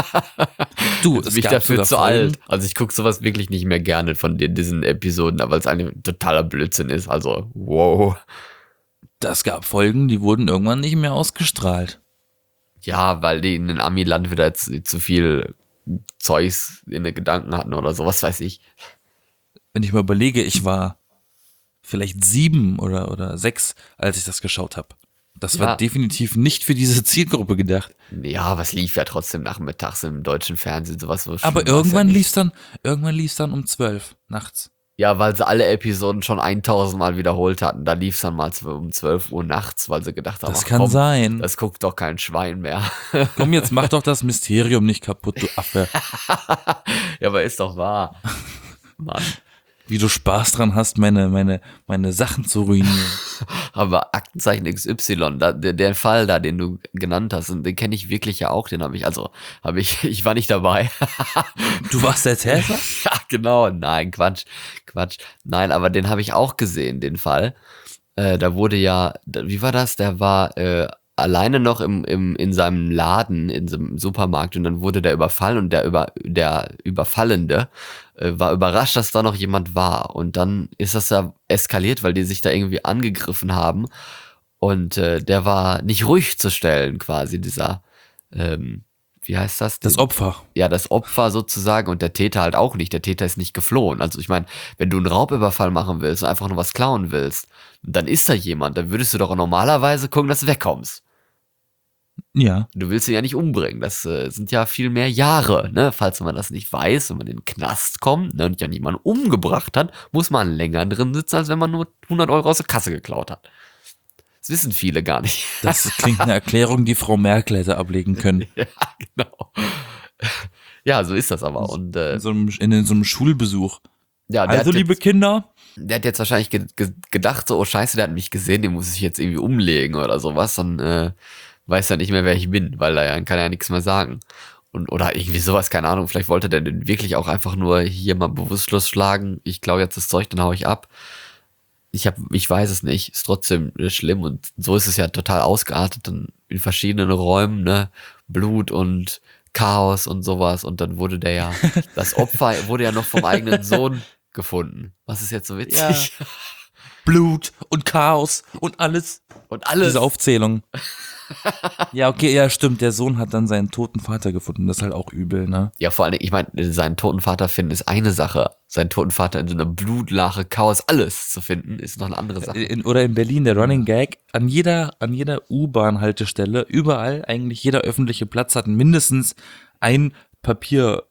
Du, Jetzt es bin ich gab dafür sogar zu Folgen, alt. Also ich gucke sowas wirklich nicht mehr gerne von den, diesen Episoden, weil es ein totaler Blödsinn ist. Also, wow. das gab Folgen, die wurden irgendwann nicht mehr ausgestrahlt. Ja, weil die in den Ami-Land wieder jetzt zu viel Zeugs in den Gedanken hatten oder so, was weiß ich. Wenn ich mal überlege, ich war vielleicht sieben oder, oder sechs, als ich das geschaut habe. Das Ja. war definitiv nicht für diese Zielgruppe gedacht. Ja, was lief ja trotzdem nachmittags im deutschen Fernsehen, sowas. So schlimm Aber war's irgendwann ja nicht. lief's dann, irgendwann lief's dann um zwölf nachts. Ja, weil sie alle Episoden schon tausend Mal wiederholt hatten. Da lief's dann mal um zwölf Uhr nachts, weil sie gedacht haben, Das ach, kann komm, sein. das guckt doch kein Schwein mehr. Komm, jetzt mach doch das Mysterium nicht kaputt, du Affe. Ja, aber ist doch wahr. Mann. Wie du Spaß dran hast, meine, meine, meine Sachen zu ruinieren. Aber Aktenzeichen X Y, da, der, der Fall da, den du genannt hast, und den kenne ich wirklich ja auch, den habe ich, also, habe ich, ich war nicht dabei. Du warst der Täter? Ja, genau, nein, Quatsch, Quatsch. Nein, aber den habe ich auch gesehen, den Fall. Äh, da wurde ja, da- wie war das? Der war äh, alleine noch im, im, in seinem Laden, in seinem Supermarkt und dann wurde der überfallen und der, über, der Überfallende äh, war überrascht, dass da noch jemand war. Und dann ist das ja eskaliert, weil die sich da irgendwie angegriffen haben. Und äh, der war nicht ruhig zu stellen, quasi, dieser, ähm, wie heißt das? Das Opfer. Ja, das Opfer sozusagen und der Täter halt auch nicht. Der Täter ist nicht geflohen. Also ich meine, wenn du einen Raubüberfall machen willst und einfach nur was klauen willst, dann ist da jemand, dann würdest du doch normalerweise gucken, dass du wegkommst. Ja. Du willst ihn ja nicht umbringen. Das äh, sind ja viel mehr Jahre, ne? Falls man das nicht weiß, wenn man in den Knast kommt ne, und ja niemanden umgebracht hat, muss man länger drin sitzen, als wenn man nur hundert Euro aus der Kasse geklaut hat. Das wissen viele gar nicht. Das klingt eine Erklärung, die Frau Merkel hätte ablegen können. Ja, genau. Ja, so ist das aber. Und äh, In so einem, in so einem Schulbesuch. ja, der Also, hat liebe jetzt, Kinder, der hat jetzt wahrscheinlich ge ge gedacht, so, oh scheiße, der hat mich gesehen, den muss ich jetzt irgendwie umlegen oder sowas. Und äh, weiß ja nicht mehr, wer ich bin, weil er kann ja nichts mehr sagen. Und, oder irgendwie sowas, keine Ahnung, vielleicht wollte der den wirklich auch einfach nur hier mal bewusstlos schlagen. Ich klaue jetzt das Zeug, dann hau ich ab. Ich hab, ich weiß es nicht, ist trotzdem schlimm und so ist es ja total ausgeartet dann in verschiedenen Räumen, ne, Blut und Chaos und sowas und dann wurde der ja, das Opfer wurde ja noch vom eigenen Sohn gefunden. Was ist jetzt so witzig? Blut und Chaos und alles. Und alles, Diese Aufzählung. Ja, okay, ja, stimmt. Der Sohn hat dann seinen toten Vater gefunden. Das ist halt auch übel, ne? ja vor allen Dingen, ich meine, seinen toten Vater finden ist eine Sache, seinen toten Vater in so einer Blutlache, Chaos, alles zu finden, ist noch eine andere Sache. In, oder in Berlin der Running Gag. An jeder, an jeder U-Bahn-Haltestelle, überall, eigentlich jeder öffentliche Platz hat mindestens ein Papier,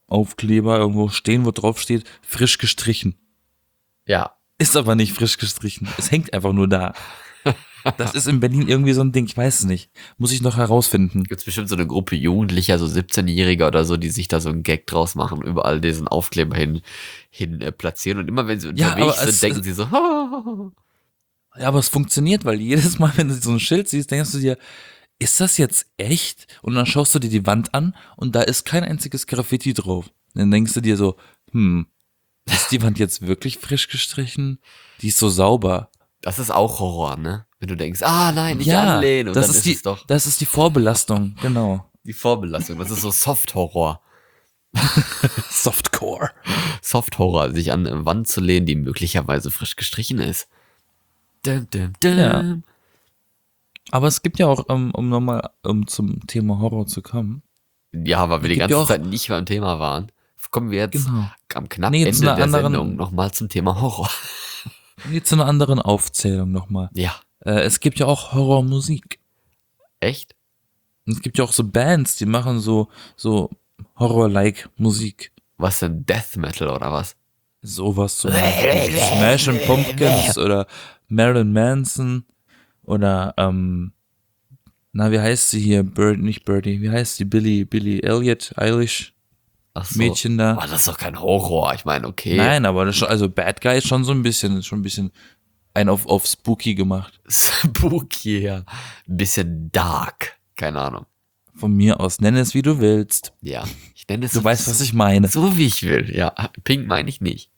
Aufkleber irgendwo stehen, wo drauf steht, frisch gestrichen. Ja. Ist aber nicht frisch gestrichen. Es hängt einfach nur da. Das ist in Berlin irgendwie so ein Ding, ich weiß es nicht. Muss ich noch herausfinden. Gibt's bestimmt so eine Gruppe Jugendlicher, so siebzehnjähriger oder so, die sich da so einen Gag draus machen, überall diesen Aufkleber hin, hin äh, platzieren. Und immer wenn sie Ja, unterwegs aber sind, es- denken sie so, Ja, aber es funktioniert, weil jedes Mal, wenn du so ein Schild siehst, denkst du dir, ist das jetzt echt? Und dann schaust du dir die Wand an und da ist kein einziges Graffiti drauf. Dann denkst du dir so, hm, ist die Wand jetzt wirklich frisch gestrichen? Die ist so sauber. das ist auch Horror, ne? Wenn du denkst, ah nein, nicht Ja, anlehnen. Und das dann ist ist die, es doch das ist die Vorbelastung, genau. die Vorbelastung. Das ist so Soft-Horror. Softcore. Soft-Horror, sich an eine Wand zu lehnen, die möglicherweise frisch gestrichen ist. Dum, dum, dum. Ja. Aber es gibt ja auch, um, um nochmal um zum Thema Horror zu kommen. Ja, weil wir die Gibt ganze ja auch- Zeit nicht beim Thema waren. Kommen wir jetzt Genau. am knapp Nee, Ende zu einer der anderen- Sendung nochmal zum Thema Horror. Jetzt zu einer anderen Aufzählung nochmal. Ja, Äh, es gibt ja auch Horrormusik. echt? Und es gibt ja auch so Bands, die machen so, so Horror-like Musik. Was denn, Death Metal oder was? Sowas zum Beispiel. Smashing Pumpkins oder Marilyn Manson oder, ähm, na, wie heißt sie hier? Bird, nicht Birdie, wie heißt sie? Billy, Billy Elliot, Eilish, Ach so. Mädchen da. Aber das ist doch kein Horror. Ich meine, okay. Nein, aber das ist schon, also Bad Guy ist schon so ein bisschen, ist schon ein bisschen ein auf, auf Spooky gemacht. Spooky, ja. Ein bisschen dark. Keine Ahnung. Von mir aus, nenn es wie du willst. Ja. Ich nenne es Du so, weißt, was ich meine. so wie ich will. Ja, Pink meine ich nicht.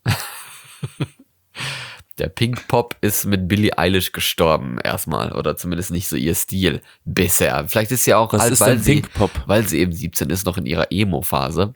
Der Pink Pop ist mit Billie Eilish gestorben erstmal. Oder zumindest nicht so ihr Stil bisher. Vielleicht ist sie auch Was alt, ist weil denn sie, Pink Pop? weil sie eben siebzehn ist, noch in ihrer Emo-Phase.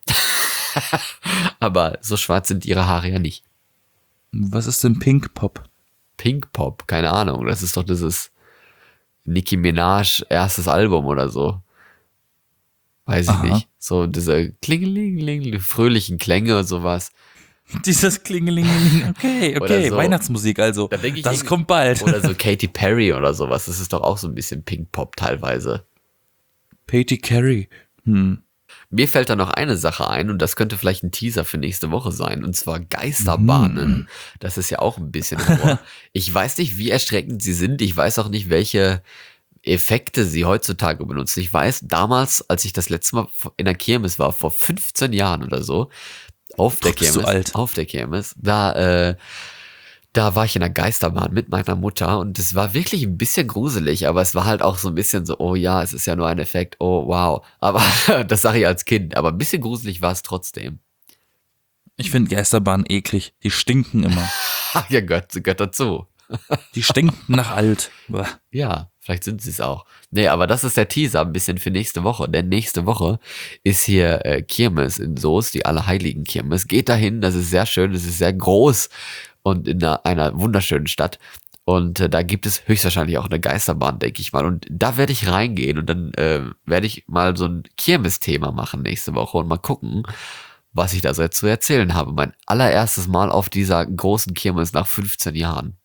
Aber so schwarz sind ihre Haare ja nicht. Was ist denn Pink Pop? Pink Pop, keine Ahnung. Das ist doch dieses Nicki Minaj erstes Album oder so. Weiß ich Aha. nicht. So diese Klingelingeling, fröhlichen Klänge und sowas. Dieses Klingelingeling. Okay, Oder okay, so. Weihnachtsmusik also. Da denk ich Das irgendwie- kommt bald. Oder so Katy Perry oder sowas. Das ist doch auch so ein bisschen Pink Pop teilweise. Katy Carey. Hm. Mir fällt da noch eine Sache ein und das könnte vielleicht ein Teaser für nächste Woche sein. Und zwar Geisterbahnen. Das ist ja auch ein bisschen Horror. Ich weiß nicht, wie erschreckend sie sind. Ich weiß auch nicht, welche Effekte sie heutzutage benutzen. Ich weiß, damals, als ich das letzte Mal in der Kirmes war, vor fünfzehn Jahren oder so, auf der Boah, bist Kirmes, du alt. auf der Kirmes, da, äh, da war ich in der Geisterbahn mit meiner Mutter und es war wirklich ein bisschen gruselig, aber es war halt auch so ein bisschen so, oh ja, es ist ja nur ein Effekt, oh wow. Aber das sage ich als Kind, aber ein bisschen gruselig war es trotzdem. Ich finde Geisterbahnen eklig. Die stinken immer. Ja, gehört, gehört dazu. Die stinken nach alt. Bäh. Ja, vielleicht sind sie es auch. Nee, aber das ist der Teaser ein bisschen für nächste Woche. Denn nächste Woche ist hier äh, Kirmes in Soest, die Allerheiligen Kirmes. Geht dahin, das ist sehr schön, das ist sehr groß und in einer, einer wunderschönen Stadt. Und äh, da gibt es höchstwahrscheinlich auch eine Geisterbahn, denke ich mal. Und da werde ich reingehen und dann äh, werde ich mal so ein Kirmes-Thema machen nächste Woche und mal gucken, was ich da so zu erzählen habe. Mein allererstes Mal auf dieser großen Kirmes nach fünfzehn Jahren.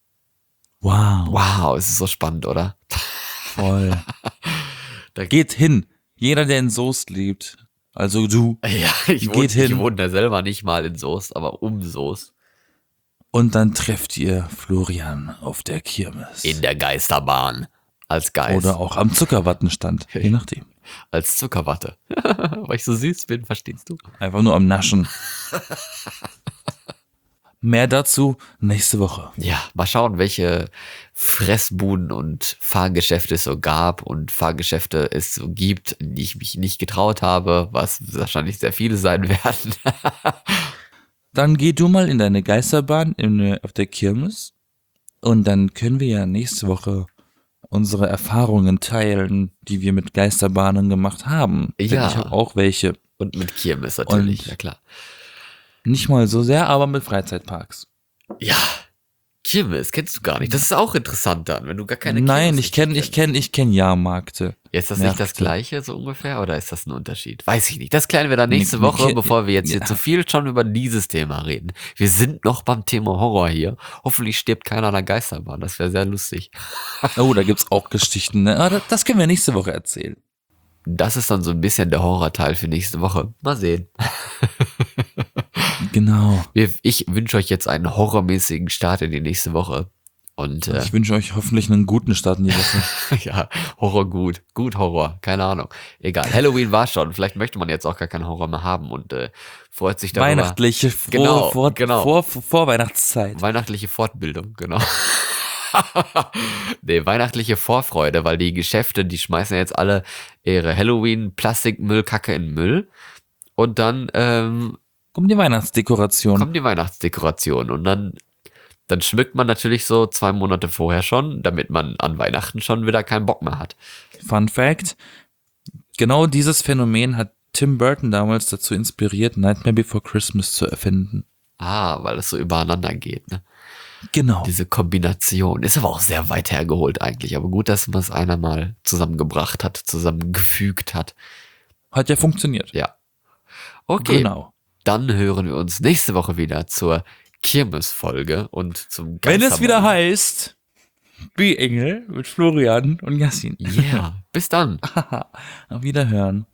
Wow. Wow, es ist so spannend, oder? Voll. Da- Geht hin. Jeder, der in Soest lebt. Also du. Ja, ich Geht wohne, hin. ich wohne da selber nicht mal in Soest, aber um Soest. Und dann trefft ihr Florian auf der Kirmes. In der Geisterbahn. Als Geist. Oder auch am Zuckerwattenstand. Je nachdem. als Zuckerwatte. Weil ich so süß bin, verstehst du? Einfach nur am Naschen. Mehr dazu nächste Woche. Ja, mal schauen, welche Fressbuden und Fahrgeschäfte es so gab und Fahrgeschäfte es so gibt, in die ich mich nicht getraut habe, was wahrscheinlich sehr viele sein werden. Dann geh du mal in deine Geisterbahn in, auf der Kirmes und dann können wir ja nächste Woche unsere Erfahrungen teilen, die wir mit Geisterbahnen gemacht haben. Denn Ja. ich habe auch welche. Und mit Kirmes natürlich, Und- ja klar. Nicht mal so sehr, aber mit Freizeitparks. Ja, Kirmes kennst du gar nicht. Das ist auch interessant dann, wenn du gar keine Nein, Kirmes ich kenne ich kennst. kenn, ich kenn Jahrmärkte. Ist das nicht das Märkte. gleiche so ungefähr oder ist das ein Unterschied? Weiß ich nicht. Das klären wir dann nächste Nee, Woche, nee, bevor wir jetzt hier ja. zu viel schon über dieses Thema reden. Wir sind noch beim Thema Horror hier. Hoffentlich stirbt keiner an der Geisterbahn. Das wäre sehr lustig. Oh, da gibt's auch Geschichten. Ne? Aber das, das können wir nächste Woche erzählen. das ist dann so ein bisschen der Horrorteil für nächste Woche. Mal sehen. Genau. Wir, ich wünsche euch jetzt einen horrormäßigen Start in die nächste Woche. Und äh, Ich wünsche euch hoffentlich einen guten Start in die Woche. ja, Horror gut. Gut Horror. Keine Ahnung. Egal. Halloween war schon. Vielleicht möchte man jetzt auch gar keinen Horror mehr haben und äh, freut sich darüber. Weihnachtliche Frohe, Genau, vor, genau. Vor, vor, Vorweihnachtszeit. Weihnachtliche Fortbildung, genau. Nee, weihnachtliche Vorfreude, weil die Geschäfte, die schmeißen jetzt alle ihre Halloween-Plastikmüllkacke in den Müll. Und dann ähm, Kommt die Weihnachtsdekoration. kommt die Weihnachtsdekoration. Und dann, dann schmückt man natürlich so zwei Monate vorher schon, damit man an Weihnachten schon wieder keinen Bock mehr hat. Fun Fact: Genau dieses Phänomen hat Tim Burton damals dazu inspiriert, Nightmare Before Christmas zu erfinden. Ah, weil es so übereinander geht, ne? Genau. Diese Kombination ist aber auch sehr weit hergeholt eigentlich. Aber gut, dass man es einer mal zusammengebracht hat, zusammengefügt hat. Hat ja funktioniert. Ja. Okay, Genau. dann hören wir uns nächste Woche wieder zur Kirmes-Folge und zum Wenn es wieder Geistermorgen. heißt, Be Engel mit Florian und Yassin. Yeah, bis dann. Auf Wiederhören.